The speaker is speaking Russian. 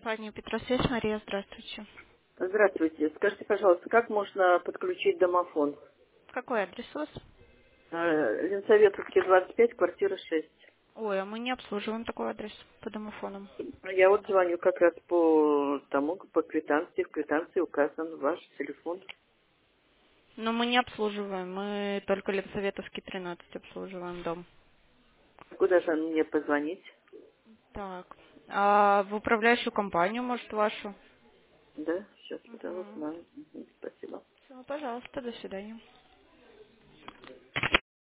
Компания Петросвязь, Мария, здравствуйте. Здравствуйте. Скажите, пожалуйста, как можно подключить домофон? Какой адрес у вас? Ленсоветовский, 25, квартира 6. Ой, а мы не обслуживаем такой адрес по домофонам. Я вот звоню как раз по тому, по квитанции. В квитанции указан ваш телефон. Но мы не обслуживаем, мы только Ленсоветовский, 13 обслуживаем дом. Куда же мне позвонить? Так, а в управляющую компанию, может, вашу? Да, сейчас да, Угу. узнаю. Мгм, спасибо. Все, пожалуйста, до свидания.